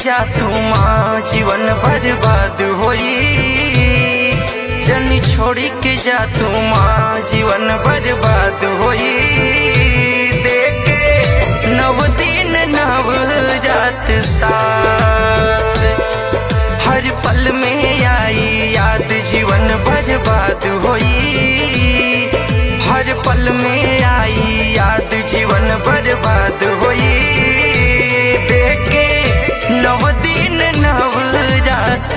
जा तू माँ जीवन बर्बाद होई। जनी छोड़ी के जा तू माँ जीवन बर्बाद होई। देखे नव दिन नव रात साथ हर पल में आई याद जीवन बर्बाद होई। हर पल में आई याद जीवन बर्बाद होई। देखे नव दिन नव रात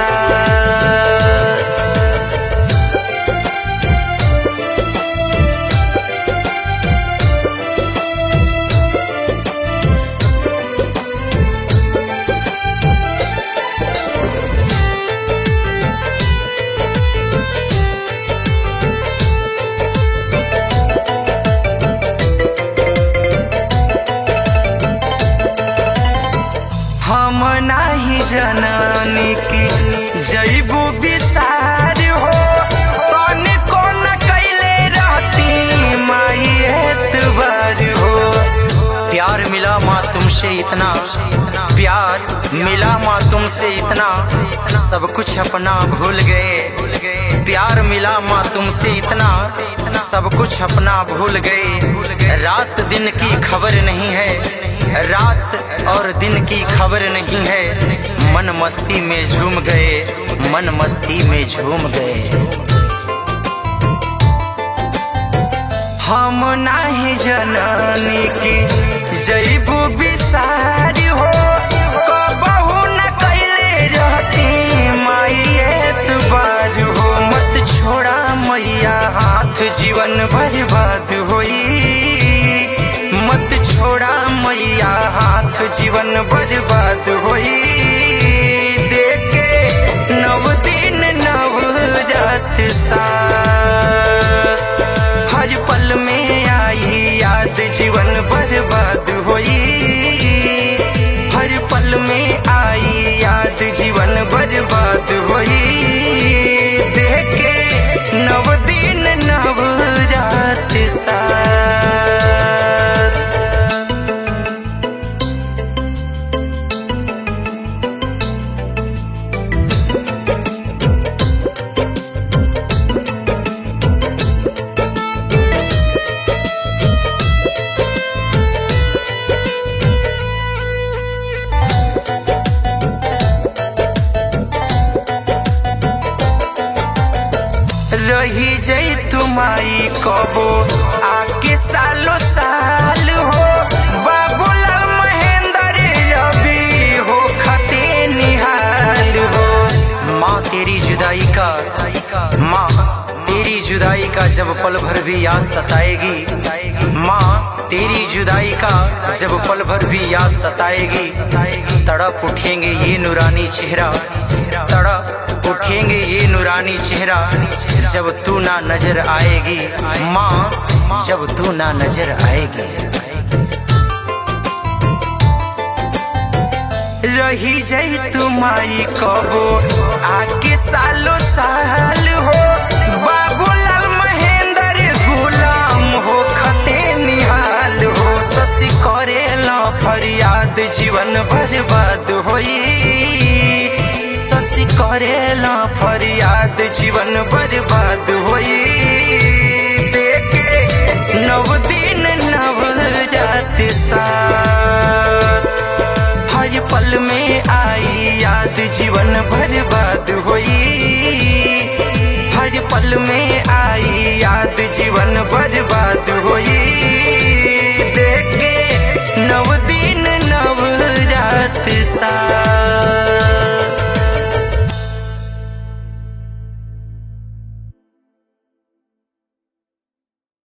साथ हम नाही जननी की जैबू विसार हो। कौन कौन कैले रहती माई एतबार हो। प्यार मिला माँ तुमसे इतना, प्यार मिला माँ तुमसे इतना, सब कुछ अपना भूल गए। प्यार मिला माँ तुमसे इतना, सब कुछ अपना भूल गए। रात दिन की खबर नहीं है, रात और दिन की खबर नहीं है। मन मस्ती में झूम गए, मन मस्ती में झूम गए। हम नाही जननी की जैबू विसार हो। कबहू न कैले रहती माई एतबार हो। मत छोड़ा मैया हाथ जीवन बर्बाद होई। मत छोड़ा मैया हाथ जीवन बर्बाद होई। देखे नव दिन नव रात साथ हर पल में आई याद जीवन बर्बाद होई। हर पल में आई याद जीवन बर्बाद होई। देखे नव दिन नव रात साथ रही जई तुम्हारी कबो आके सालों साल हो। बाबूलाल महेंद्र रवि हो खते निहाल हो। माँ तेरी जुदाई का, माँ तेरी जुदाई का जब पल भर भी याद सताएगी। माँ तेरी जुदाई का जब पल भर भी याद सताएगी। तड़प उठेंगे ये नूरानी चेहरा, तड़प उठेंगे ये नूरानी चेहरा जब तू ना नजर आएगी। माँ जब तू ना नजर आएगी। रही जाई तुम्हारी कबो आके सालों साल हो। बाबूलाल महेंद्र गुलाम हो खते निहाल हो। शशि करेला फरियाद जीवन बर्बाद होई। शशि करेला फरियाद जीवन बर्बाद होई।